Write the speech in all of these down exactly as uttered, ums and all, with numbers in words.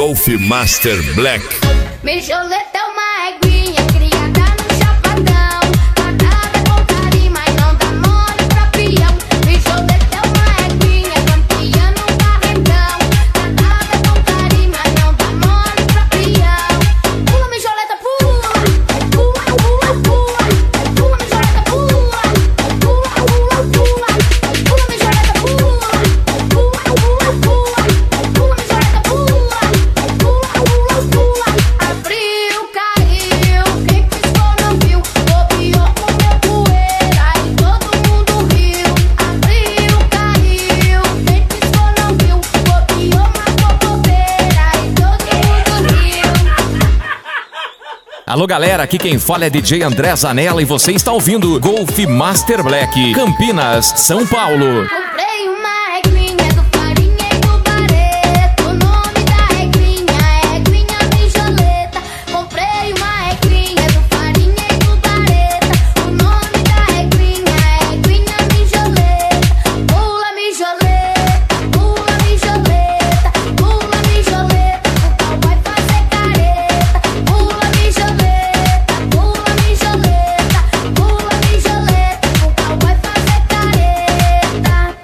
Golf Master Black. Mijoleta é uma eguinha criada no chapadão, pagada com carinho, mas não dá mole pra peão. Mijoleta é uma eguinha campeã no barrendão, pagada com carinho, mas não dá mole pra peão. Pula, mijoleta, pula, pula, pula, pula, pula, mijoleta, pula, pula, pula, pula, pula, mijoleta, pula, pula, pula, pula, pula, mijoleta, pula, pula, pula, pula. Abriu, caiu, quem piscou não viu, bobeou, comeu poeira e todo mundo riu. Abriu, caiu, quem piscou não viu, bobeou, matou bobeira e todo mundo riu. Alô galera, aqui quem fala é D J André Zanella e você está ouvindo Golf Master Black, Campinas, São Paulo. Comprei uma eguinha do Farinha e do Barreto. O nome da eguinha é Eguinha Mijoleta. Comprei uma eguinha do Farinha e do Barreto. O nome da eguinha é Eguinha Mijoleta. Pula, mijoleta, pula, mijoleta, pula, mijoleta, o pau vai fazer careta. Pula, mijoleta, pula, mijoleta, pula, mijoleta, o pau vai fazer careta.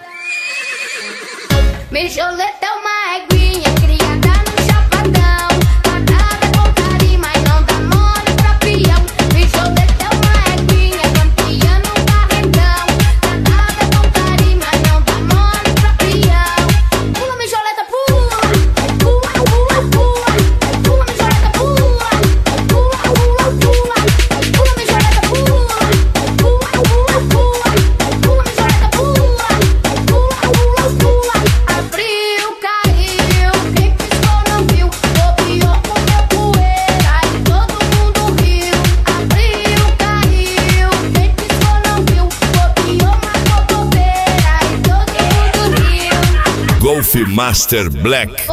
Mijoleta é uma eguinha criada no chapadão, pagada com carinho, mas não dá mole pra peão. Mijoleta é uma eguinha campeã no barrendão, pagada com carinho, mas não dá mole pra peão. Pula, mijoleta, pula, pula, pula, pula, pula, mijoleta, pula, pula, pula, pula, pula, mijoleta, pula, pula, pula, pula, pula, mijoleta, pula, pula, pula, pula. Abriu, caiu, quem piscou não viu, bobeou, comeu poeira e todo mundo riu. Abriu, caiu, quem piscou não viu, bobeou, matou bobeira e todo mundo riu. Golf Master Black.